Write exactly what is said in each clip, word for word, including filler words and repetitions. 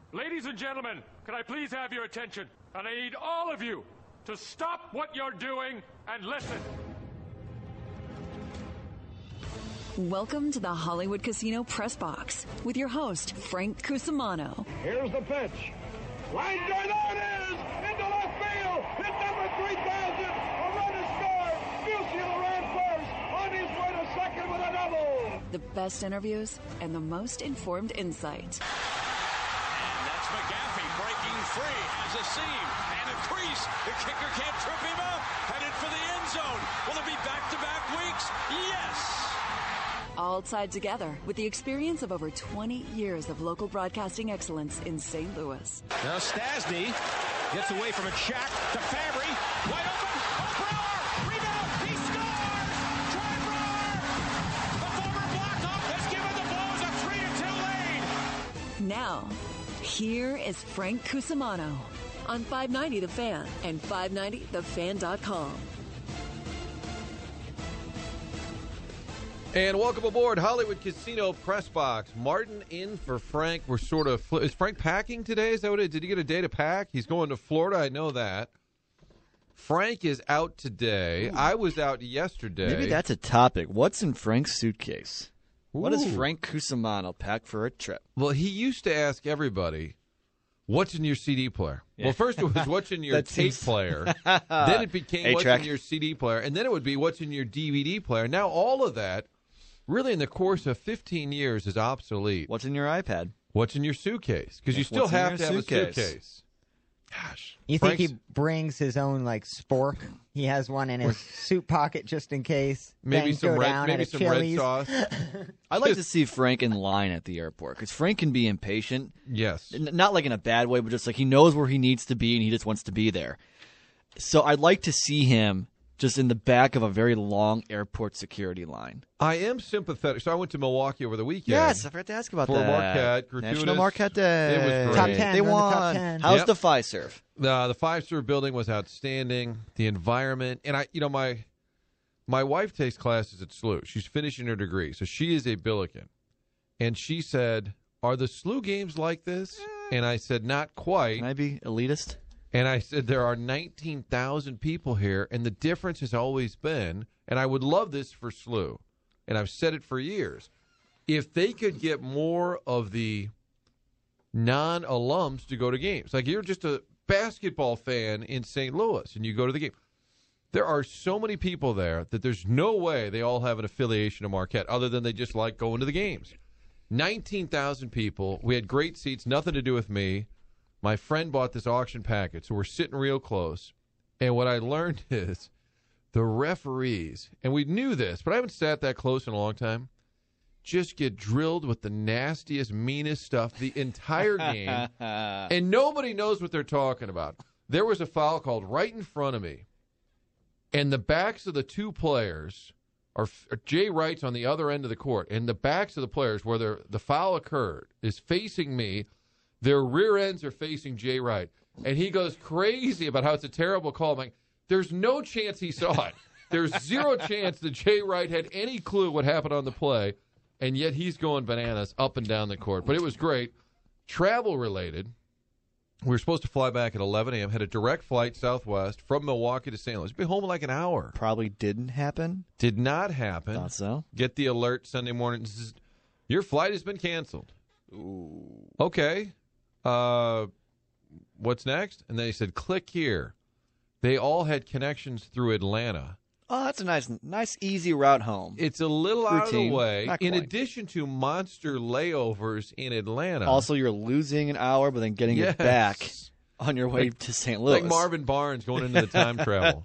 Ladies and gentlemen, can I please have your attention? And I need all of you to stop what you're doing and listen. Welcome to the Hollywood Casino Press Box with your host, Frank Cusimano. Here's the pitch. Line drive, there it is! Into left field! Hit number three thousand! A run is scored! Musial ran first! On his way to second with a double! The best interviews and the most informed insight. And that's McGaffey breaking free, has a seam and a crease. The kicker can't trip him up. Headed for the end zone. Will it be back-to-back weeks? Yes! All tied together with the experience of over twenty years of local broadcasting excellence in Saint Louis. Now Stasny gets away from a check to Fabry. Wide open. Oh, Brewer! Rebound! He scores! Troy Brewer! The former Blackhawk has given the Blues a three to two lead. Now, here is Frank Cusimano on five ninety The Fan and five ninety the fan dot com. And welcome aboard Hollywood Casino Press Box. Martin in for Frank. We're sort of – is Frank packing today? Is that what it is? Did he get a day to pack? He's going to Florida. I know that. Frank is out today. Ooh. I was out yesterday. Maybe that's a topic. What's in Frank's suitcase? Ooh. What does Frank Cusimano pack for a trip? Well, he used to ask everybody, what's in your C D player? Yeah. Well, first it was what's in your tape seems... player. Then it became what's in your C D player. And then it would be what's in your D V D player. Now all of that – really, in the course of fifteen years, is obsolete. What's in your iPad? What's in your suitcase? Because you still What's have to have suitcase? a suitcase. Gosh. You Frank's... think he brings his own, like, spork? He has one in his suit pocket just in case. Maybe Things some, go red, down maybe at some Chili's. red sauce. I'd like to see Frank in line at the airport, because Frank can be impatient. Yes. N- not like in a bad way, but just like he knows where he needs to be, and he just wants to be there. So I'd like to see him just in the back of a very long airport security line. I am sympathetic. So I went to Milwaukee over the weekend. Yes, I forgot to ask about for that. Marquette. Gratuitous. National Marquette Day. It was great. Top ten. They They're won. in the top ten. How's Yep. the Fiserv? Uh, the five-star building was outstanding. The environment. And, I, you know, my my wife takes classes at S L U. She's finishing her degree. So she is a Billiken. And she said, are the S L U games like this? And I said, not quite. Can I be elitist? And I said, there are nineteen thousand people here, and the difference has always been, and I would love this for S L U, and I've said it for years, if they could get more of the non-alums to go to games. Like, you're just a basketball fan in Saint Louis, and you go to the game. There are so many people there that there's no way they all have an affiliation to Marquette other than they just like going to the games. nineteen thousand people. We had great seats, nothing to do with me. My friend bought this auction package, so we're sitting real close. And what I learned is the referees, and we knew this, but I haven't sat that close in a long time, just get drilled with the nastiest, meanest stuff the entire game. And nobody knows what they're talking about. There was a foul called right in front of me, and the backs of the two players are Jay Wright's on the other end of the court, and the backs of the players where the foul occurred is facing me. Their rear ends are facing Jay Wright. And he goes crazy about how it's a terrible call. I'm like, there's no chance he saw it. There's zero chance that Jay Wright had any clue what happened on the play. And yet he's going bananas up and down the court. But it was great. Travel related. We were supposed to fly back at eleven a.m., had a direct flight Southwest from Milwaukee to Saint Louis. Be home in like an hour. Probably didn't happen. Did not happen. Thought so. Get the alert Sunday morning. Your flight has been canceled. Ooh. Okay. Uh, what's next? And they said, click here. They all had connections through Atlanta. Oh, that's a nice, nice, easy route home. It's a little Routine. out of the way. Not in quite. addition to monster layovers in Atlanta. Also, you're losing an hour, but then getting yes. it back on your way like, to Saint Louis. Like Marvin Barnes going into the time travel.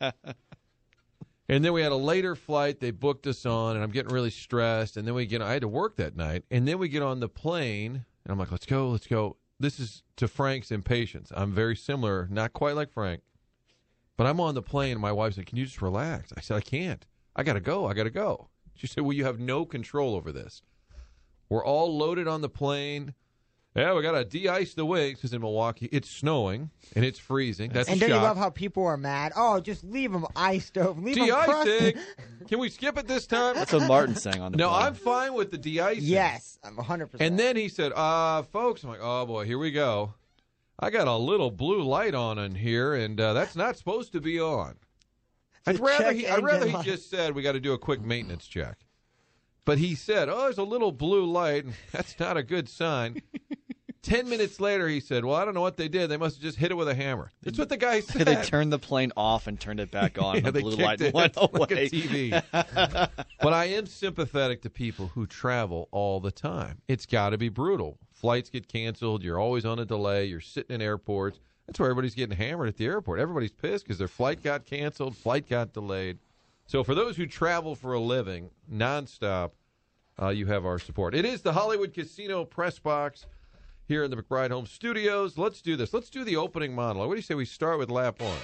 And then we had a later flight they booked us on, and I'm getting really stressed. And then we get, I had to work that night. And then we get on the plane, and I'm like, let's go, let's go. This is to Frank's impatience. I'm very similar, not quite like Frank. But I'm on the plane, and my wife said, can you just relax? I said, I can't. I got to go. I got to go. She said, well, you have no control over this. We're all loaded on the plane. Yeah, we got to de-ice the wings because in Milwaukee it's snowing and it's freezing. That's and a don't shock. you love how people are mad? Oh, just leave them iced over. Leave them De-icing. crusted. Can we skip it this time? That's what Martin's saying on the No, phone. I'm fine with the de-icing. Yes, I'm one hundred percent. And then he said, uh, folks, I'm like, oh, boy, here we go. I got a little blue light on in here, and uh, that's not supposed to be on. I'd The rather check he, I'd rather engine he light. just said we got to do a quick maintenance check. But he said, oh, there's a little blue light, and that's not a good sign. Ten minutes later, he said, well, I don't know what they did. They must have just hit it with a hammer. That's what the guy said. They turned the plane off and turned it back on. Yeah, the they blue kicked light it went like away. a T V. But I am sympathetic to people who travel all the time. It's got to be brutal. Flights get canceled. You're always on a delay. You're sitting in airports. That's where everybody's getting hammered at the airport. Everybody's pissed because their flight got canceled, flight got delayed. So for those who travel for a living, nonstop, uh, you have our support. It is the Hollywood Casino Press Box here in the McBride Home Studios. Let's do this. Let's do the opening monologue. What do you say we start with lap one?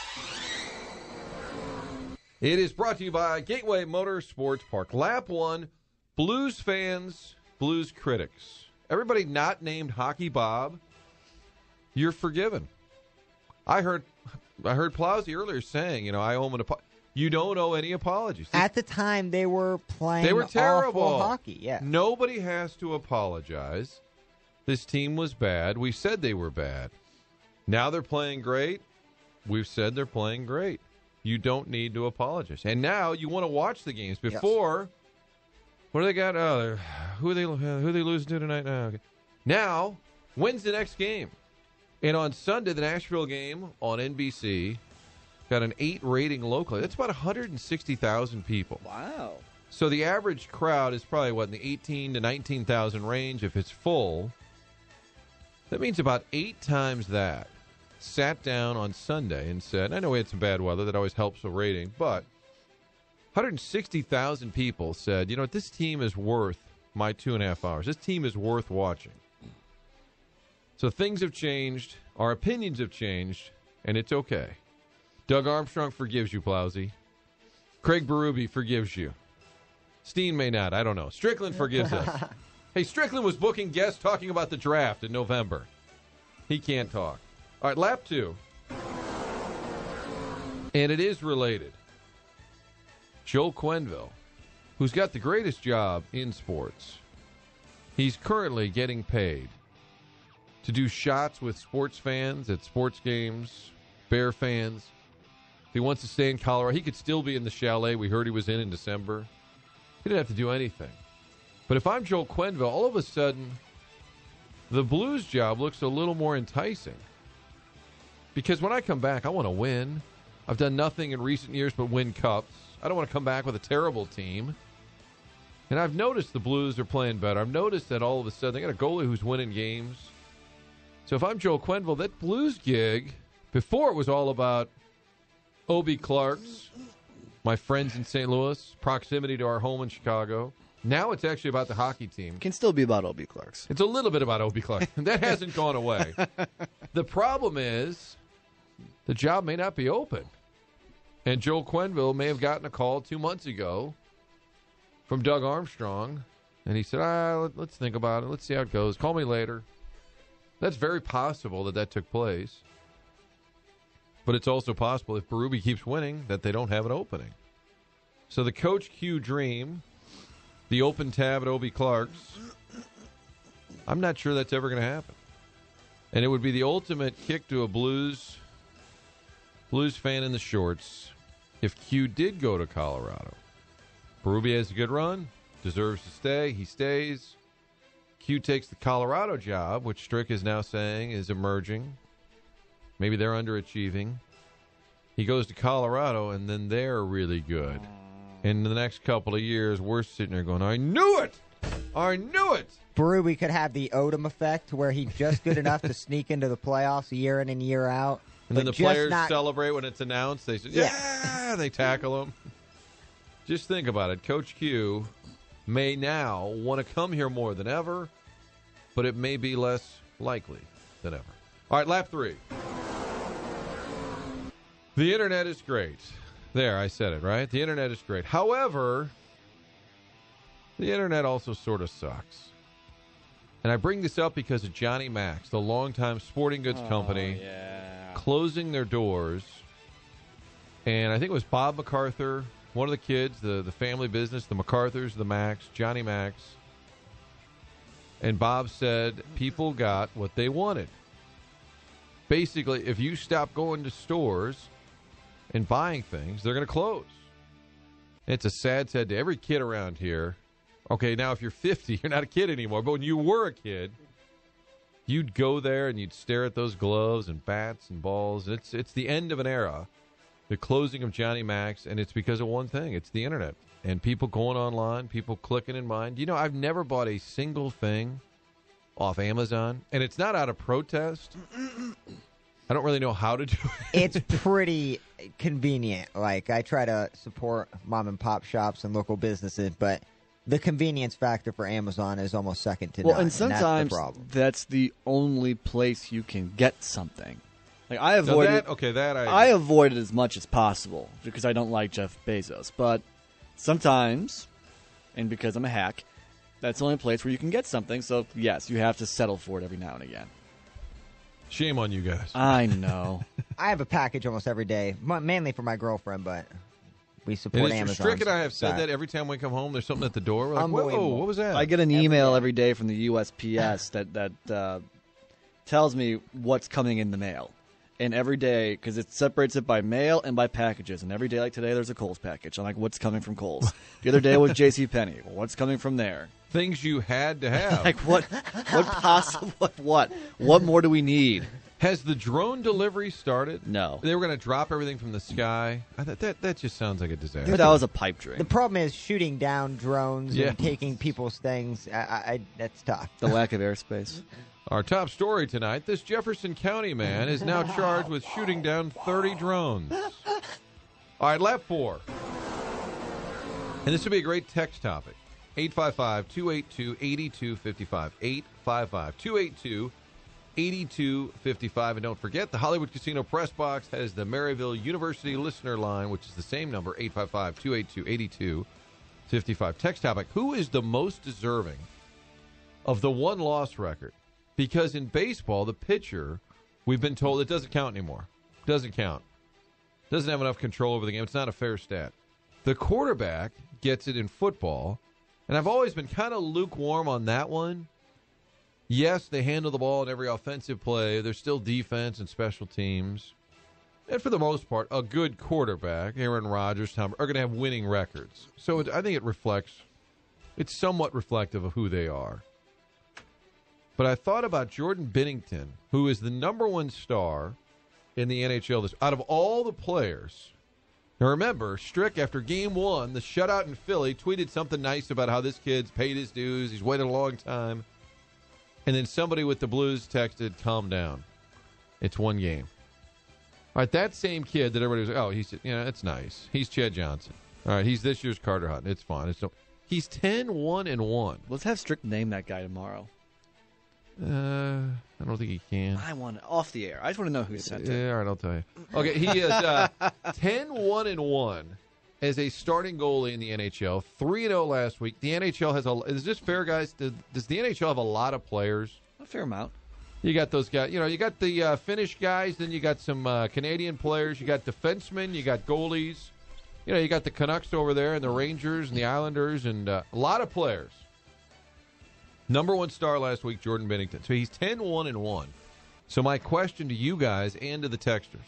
It is brought to you by Gateway Motor Sports Park. Lap one, Blues fans, Blues critics. Everybody not named Hockey Bob, you're forgiven. I heard I heard Plowsy earlier saying, you know, I owe him an apology. You don't owe any apologies. At the time, they were playing They were terrible. awful hockey. Yeah. Nobody has to apologize. This team was bad. We said they were bad. Now they're playing great. We've said they're playing great. You don't need to apologize. And now you want to watch the games. Before, what do they got? Oh, who are they who are they losing to tonight? Oh, okay. Now, when's the next game? And on Sunday, the Nashville game on N B C got an eight rating locally. That's about one hundred sixty thousand people. Wow. So the average crowd is probably, what, in the eighteen to nineteen thousand range if it's full. That means about eight times that sat down on Sunday and said, I know we had some bad weather. That always helps the rating. But one hundred sixty thousand people said, you know what, this team is worth my two and a half hours. This team is worth watching. So things have changed. Our opinions have changed. And it's okay. Doug Armstrong forgives you, Plowsy. Craig Berube forgives you. Steen may not. I don't know. Strickland forgives us. Hey, Strickland was booking guests talking about the draft in November. He can't talk. All right, lap two. And it is related. Joe Quenneville, who's got the greatest job in sports. He's currently getting paid to do shots with sports fans at sports games, Bear fans. If he wants to stay in Colorado, he could still be in the chalet we heard he was in in December. He didn't have to do anything. But if I'm Joel Quenneville, all of a sudden, the Blues job looks a little more enticing. Because when I come back, I want to win. I've done nothing in recent years but win cups. I don't want to come back with a terrible team. And I've noticed the Blues are playing better. I've noticed that all of a sudden they got a goalie who's winning games. So if I'm Joel Quenneville, that Blues gig, before it was all about Obi Clarks, my friends in Saint Louis, proximity to our home in Chicago. Now it's actually about the hockey team. Can still be about Obi Clarks. It's a little bit about Obi Clarks. That hasn't gone away. The problem is the job may not be open. And Joel Quenneville may have gotten a call two months ago from Doug Armstrong, and he said, ah, let, let's think about it. Let's see how it goes. Call me later. That's very possible that that took place. But it's also possible, if Berube keeps winning, that they don't have an opening. So the Coach Q dream, the open tab at Obi Clarks, I'm not sure that's ever going to happen. And it would be the ultimate kick to a Blues Blues fan in the shorts if Q did go to Colorado. Berube has a good run, deserves to stay. He stays. Q takes the Colorado job, which Strick is now saying is emerging. Maybe they're underachieving. He goes to Colorado, and then they're really good. In the next couple of years, we're sitting there going, I knew it! I knew it! Berube could have the Odom effect where he's just good enough to sneak into the playoffs year in and year out. And then the but just players not- celebrate when it's announced. They say, Yeah. yeah, they tackle him. Just think about it. Coach Q may now want to come here more than ever, but it may be less likely than ever. All right, lap three. The internet is great. There, I said it, right? The internet is great. However, the internet also sort of sucks. And I bring this up because of Johnny Max, the longtime sporting goods Oh, company, yeah. closing their doors. And I think it was Bob MacArthur, one of the kids, the, the family business, the MacArthurs, the Max, Johnny Max. And Bob said people got what they wanted. Basically, if you stop going to stores and buying things, they're going to close. It's a sad, sad day. Every kid around here, okay, now if you're fifty, you're not a kid anymore. But when you were a kid, you'd go there and you'd stare at those gloves and bats and balls. It's it's the end of an era, the closing of Johnny Max, and it's because of one thing. It's the internet. And people going online, people clicking in mind. You know, I've never bought a single thing off Amazon, and it's not out of protest. I don't really know how to do it. It's pretty convenient. Like, I try to support mom and pop shops and local businesses, but the convenience factor for Amazon is almost second to Well, none. and sometimes that's the problem. that's the only place you can get something. Like I Now avoided, that, okay, that I, I avoid it as much as possible because I don't like Jeff Bezos. But sometimes, and because I'm a hack, that's the only place where you can get something. So yes, you have to settle for it every now and again. shame on you guys. I know. I have a package almost every day, m- mainly for my girlfriend, but we support And Amazon. Strick and I have said that every time we come home, there's something at the door. We're like, whoa, Unbelievable. what was that? I get an Every email day. every day from the U S P S that that uh, tells me what's coming in the mail. And every day, because it separates it by mail and by packages. And every day, like today, there's a Kohl's package. I'm like, what's coming from Kohl's? The other day was JCPenney. Well, what's coming from there? Things you had to have. Like, what What possible, what, what? What more do we need? Has the drone delivery started? No. They were going to drop everything from the sky. I thought that that just sounds like a disaster. That was a pipe dream. The problem is shooting down drones Yeah. and taking people's things. I, I, I, that's tough. The lack of airspace. Our top story tonight, this Jefferson County man is now charged with shooting down thirty drones. All right, lap four. And this would be a great text topic. eight five five, two eight two, eight two five five. eight five five, two eight two, eight two five five. And don't forget, the Hollywood Casino Press Box has the Maryville University listener line, which is the same number, eight five five, two eight two, eight two five five. Text topic, who is the most deserving of the one-loss record? Because in baseball, the pitcher, we've been told it doesn't count anymore. Doesn't count. Doesn't have enough control over the game. It's not a fair stat. The quarterback gets it in football, and I've always been kind of lukewarm on that one. Yes, they handle the ball in every offensive play. There's still defense and special teams. And for the most part, a good quarterback, Aaron Rodgers, Tom, are going to have winning records. So it, I think it reflects, it's somewhat reflective of who they are. But I thought about Jordan Bennington, who is the number one star in the N H L. This, out of all the players. Now remember, Strick, after game one, the shutout in Philly, tweeted something nice about how this kid's paid his dues. He's waited a long time. And then somebody with the Blues texted, calm down. It's one game. All right, that same kid that everybody was, oh, he's, you know, it's nice. He's Chad Johnson. All right, he's this year's Carter Hutton. It's fine. It's no, he's ten one and one. Let's have Strick name that guy tomorrow. Uh, I don't think he can. I want it off the air. I just want to know who sent it. Yeah, all right, I'll tell you. Okay, he is uh, ten one and one as a starting goalie in the N H L. three and oh last week. The N H L has a. Is this fair, guys? Does, does the N H L have a lot of players? A fair amount. You got those guys. You know, you got the uh, Finnish guys. Then you got some uh, Canadian players. You got defensemen. You got goalies. You know, you got the Canucks over there and the Rangers and the Islanders and uh, a lot of players. Number one star last week, Jordan Bennington. So he's ten one and one. So my question to you guys and to the texters,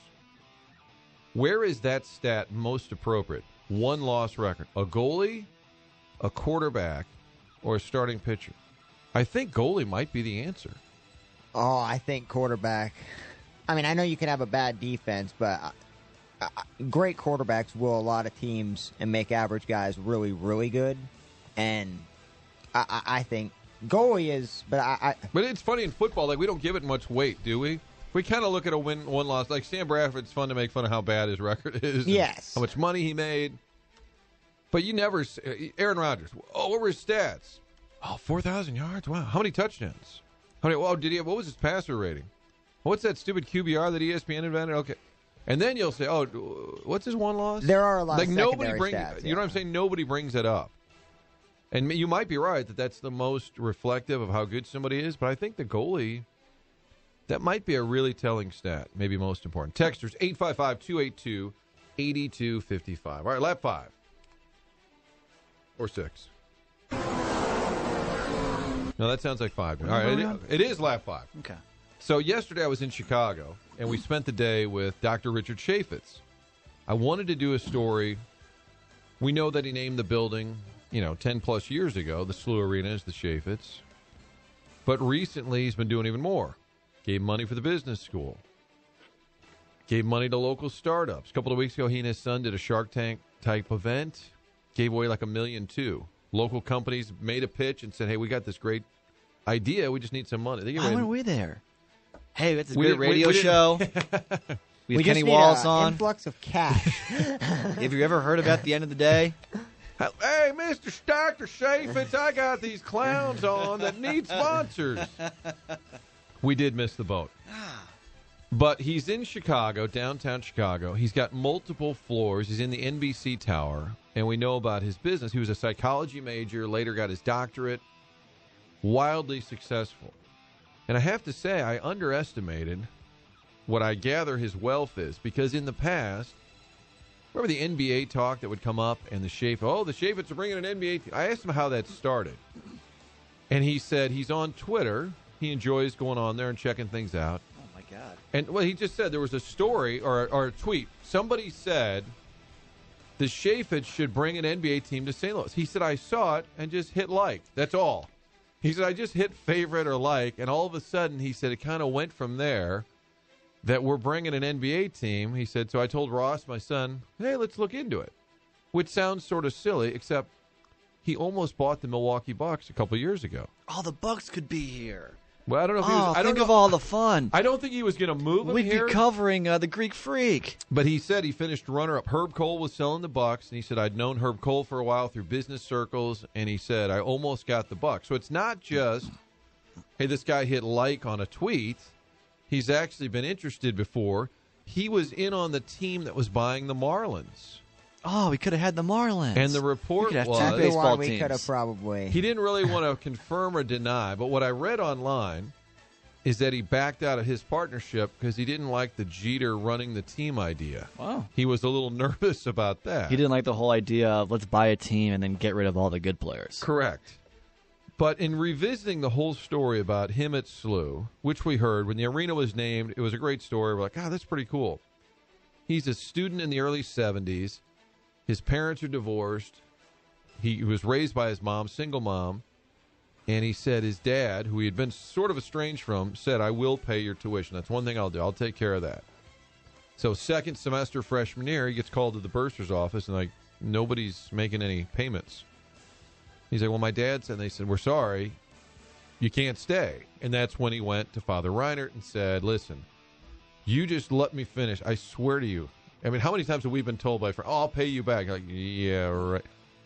where is that stat most appropriate? One loss record. A goalie, a quarterback, or a starting pitcher? I think goalie might be the answer. Oh, I think quarterback. I mean, I know you can have a bad defense, but uh, uh, great quarterbacks will a lot of teams and make average guys really, really good. And I, I, I think goalie is, but I, I. But it's funny in football, like we don't give it much weight, do we? We kind of look at a win, one loss. Like Sam Bradford's fun to make fun of how bad his record is. Yes. How much money he made. But you never, Aaron Rodgers. Oh, what were his stats? Oh, four thousand yards. Wow. How many touchdowns? How many? Oh, did he? What was his passer rating? What's that stupid Q B R that E S P N invented? Okay. And then you'll say, oh, what's his one loss? There are a lot like of nobody secondary brings. stats, You know what I'm yeah. saying? Nobody brings it up. And you might be right that that's the most reflective of how good somebody is, but I think the goalie, that might be a really telling stat, maybe most important. Texters, eight five five, two eight two, eight two five five. All right, lap five. Or six. No, that sounds like five. All right, it, it is lap five. Okay. So yesterday I was in Chicago, and we spent the day with Doctor Richard Chaffetz. I wanted to do a story. We know that he named the building, you know, ten-plus years ago. The S L U Arena is the Chaffetz. But recently he's been doing even more. Gave money for the business school. Gave money to local startups. A couple of weeks ago, he and his son did a Shark Tank type event. Gave away like a million, too. Local companies made a pitch and said, hey, we got this great idea. We just need some money. They gave Why away- weren't we there? Hey, it's a We great didn't- we- radio we didn't- show. We have We Kenny just need Wallace a on. influx of cash. Have you ever heard about the end of the day? Hey, Mister Doctor Chaffetz, I got these clowns on that need sponsors. We did miss the boat. But he's in Chicago, downtown Chicago. He's got multiple floors. He's in the N B C Tower, and we know about his business. He was a psychology major, later got his doctorate, wildly successful. And I have to say, I underestimated what I gather his wealth is, because in the past, remember the N B A talk that would come up and the Chaffetz, oh, the Chaffetz are bringing an N B A team. I asked him how that started. And he said he's on Twitter. He enjoys going on there and checking things out. Oh, my God. And well, he just said there was a story or, or a tweet. Somebody said the Chaffetz should bring an N B A team to Saint Louis. He said, I saw it and just hit like. That's all. He said, I just hit favorite or like, and all of a sudden, he said, it kind of went from there that we're bringing an N B A team. He said, so I told Ross, my son, hey, let's look into it, which sounds sort of silly, except he almost bought the Milwaukee Bucks a couple years ago. Oh, the Bucks could be here. Well, I don't know if he Oh, was. I don't think know, of all the fun. I don't think he was going to move him We'd here. be covering uh, the Greek Freak. But he said he finished runner-up. Herb Cole was selling the Bucks, and he said, I'd known Herb Cole for a while through business circles, and he said, I almost got the Bucks. So it's not just, hey, this guy hit like on a tweet. He's actually been interested before. He was in on the team that was buying the Marlins. Oh, we could have had the Marlins. And the report We could have was- two That's the baseball one we teams. could have probably. He didn't really want to confirm or deny, but what I read online is that he backed out of his partnership because he didn't like the Jeter running the team idea. Wow. He was a little nervous about that. He didn't like the whole idea of let's buy a team and then get rid of all the good players. Correct. But in revisiting the whole story about him at S L U, which we heard when the arena was named, it was a great story. We're like, ah, that's pretty cool. He's a student in the early seventies. His parents are divorced. He was raised by his mom, single mom. And he said his dad, who he had been sort of estranged from, said, I will pay your tuition. That's one thing I'll do. I'll take care of that. So second semester freshman year, he gets called to the bursar's office, and like, nobody's making any payments. He's like, well, my dad said, and they said, we're sorry, you can't stay. And that's when he went to Father Reinert and said, listen, you just let me finish. I swear to you. I mean, how many times have we been told by friends, oh, I'll pay you back? Like, yeah, right.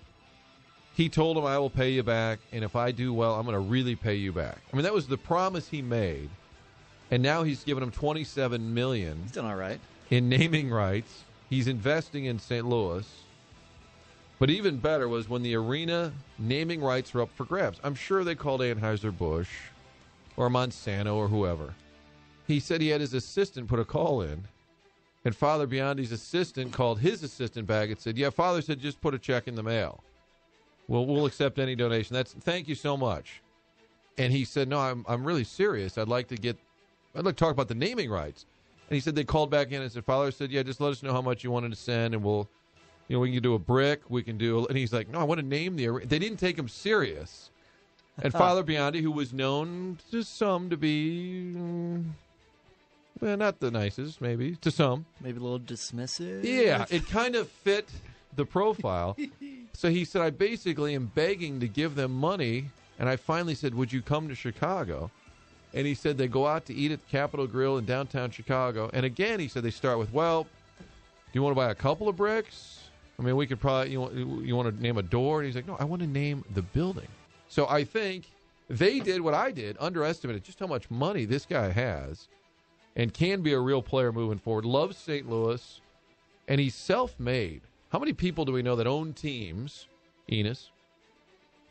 He told him, I will pay you back, and if I do well, I'm going to really pay you back. I mean, that was the promise he made, and now he's given him twenty-seven million dollars He's done all right. in naming rights. He's investing in Saint Louis. But even better was when the arena naming rights were up for grabs. I'm sure they called Anheuser-Busch or Monsanto or whoever. He said he had his assistant put a call in, and Father Biondi's assistant called his assistant back and said, yeah, Father said just put a check in the mail. Well, we'll accept any donation. That's thank you so much. And he said, no, I'm I'm really serious. I'd like to get, I'd like to talk about the naming rights. And he said they called back in and said, Father said, yeah, just let us know how much you wanted to send, and we'll, you know, we can do a brick. We can do, a, and he's like, no, I want to name the. They didn't take him serious. And Father Biondi, who was known to some to be, mm, well, not the nicest, maybe to some. Maybe a little dismissive. Yeah, it kind of fit the profile. So he said, I basically am begging to give them money. And I finally said, would you come to Chicago? And he said they go out to eat at the Capitol Grill in downtown Chicago. And again, he said they start with, well, do you want to buy a couple of bricks? I mean, we could probably, you want, you want to name a door? And he's like, no, I want to name the building. So I think they did what I did, underestimated just how much money this guy has and can be a real player moving forward. Loves Saint Louis, and he's self-made. How many people do we know that own teams, Enos,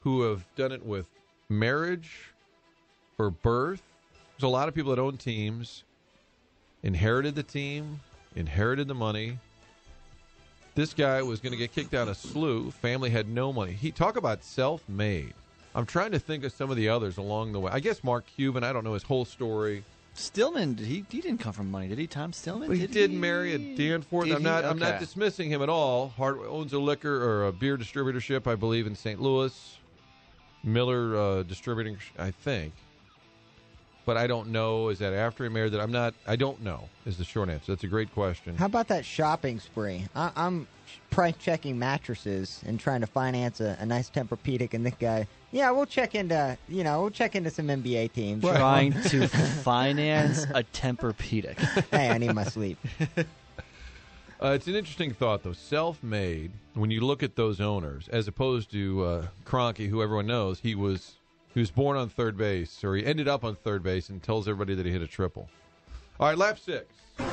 who have done it with marriage or birth. There's a lot of people that own teams, inherited the team, inherited the money. This guy was going to get kicked down a slough. Family had no money. He talk about self-made. I'm trying to think of some of the others along the way. I guess Mark Cuban, I don't know his whole story. Stillman, did he he didn't come from money, did he? Tom Stillman? Well, he did, did he? marry a Danforth. Did I'm he? not. I'm not Okay. dismissing him at all. Hart owns a liquor or a beer distributorship, I believe, in Saint Louis. Miller uh, Distributing, I think. But I don't know. Is that after he married? That I'm not. I don't know. Is the short answer. That's a great question. How about that shopping spree? I, I'm price checking mattresses and trying to finance a, a nice Tempur-Pedic, and this guy, yeah, we'll check into, you know, we'll check into some N B A teams. Trying to finance a Tempur-Pedic. Hey, I need my sleep. Uh, it's an interesting thought, though. Self-made. When you look at those owners, as opposed to uh, Kroenke, who everyone knows, he was he was born on third base, or he ended up on third base, and tells everybody that he hit a triple. All right, lap six.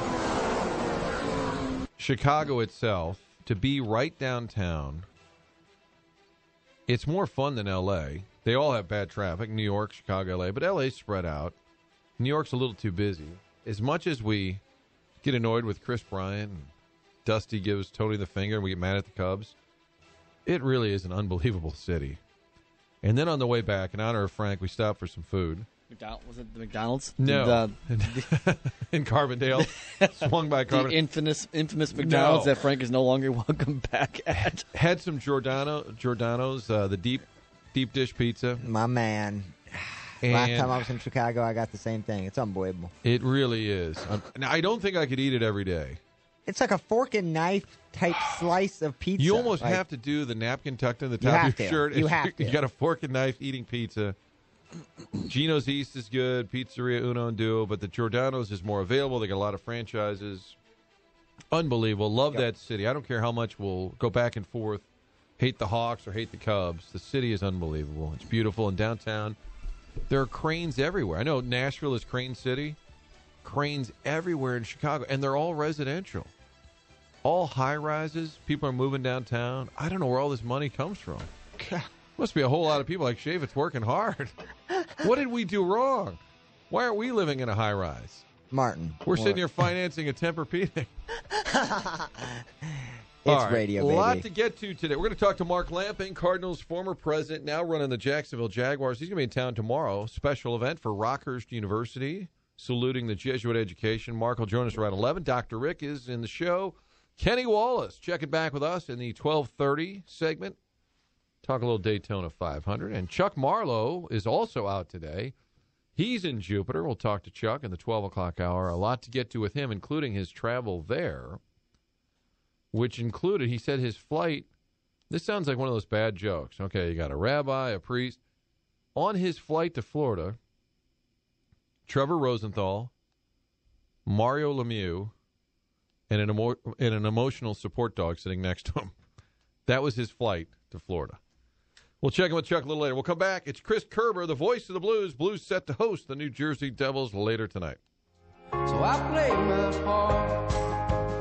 Chicago itself, to be right downtown, it's more fun than L A. They all have bad traffic, New York, Chicago, L A, but L A's spread out. New York's a little too busy. As much as we get annoyed with Chris Bryant, and Dusty gives Tony the finger, and we get mad at the Cubs, it really is an unbelievable city. And then on the way back, in honor of Frank, we stopped for some food. McDonald, was it the McDonald's? No. The, in Carbondale. Swung by the Carbondale. infamous, infamous McDonald's No. that Frank is no longer welcome back at. Had some Giordano, Giordano's, uh, the deep deep dish pizza. My man. And Last time I was in Chicago, I got the same thing. It's unbelievable. it really is. Um, now, I don't think I could eat it every day. It's like a fork and knife type slice of pizza. You almost Like, have to do the napkin tucked in the You top have of your to. shirt. You and have to. You got a fork and knife eating pizza. Gino's East is good. Pizzeria Uno and Duo. But the Giordano's is more available. They got a lot of franchises. Unbelievable. Love Yep. that city. I don't care how much we'll go back and forth. Hate the Hawks or hate the Cubs. The city is unbelievable. It's beautiful. In downtown, there are cranes everywhere. I know Nashville is Crane City. Cranes everywhere in Chicago. And they're all residential. All high-rises. People are moving downtown. I don't know where all this money comes from. Must be a whole lot of people like Shavitz working hard. What did we do wrong? Why aren't we living in a high-rise? Martin. We're Or- sitting here financing a Tempur-Pedic. It's All right, radio, a baby. lot to get to today. We're going to talk to Mark Lamping, Cardinals former president, now running the Jacksonville Jaguars. He's going to be in town tomorrow. Special event for Rockhurst University, saluting the Jesuit education. Mark will join us around eleven. Doctor Rick is in the show. Kenny Wallace checking back with us in the twelve thirty segment. Talk a little Daytona five hundred. And Chuck Marlowe is also out today. He's in Jupiter. We'll talk to Chuck in the twelve o'clock hour. A lot to get to with him, including his travel there, which included, he said his flight, this sounds like one of those bad jokes. Okay, you got a rabbi, a priest. On his flight to Florida, Trevor Rosenthal, Mario Lemieux, and an, emo- and an emotional support dog sitting next to him. That was his flight to Florida. We'll check in with Chuck a little later. We'll come back. It's Chris Kerber, the voice of the Blues. Blues set to host the New Jersey Devils later tonight. So I played my part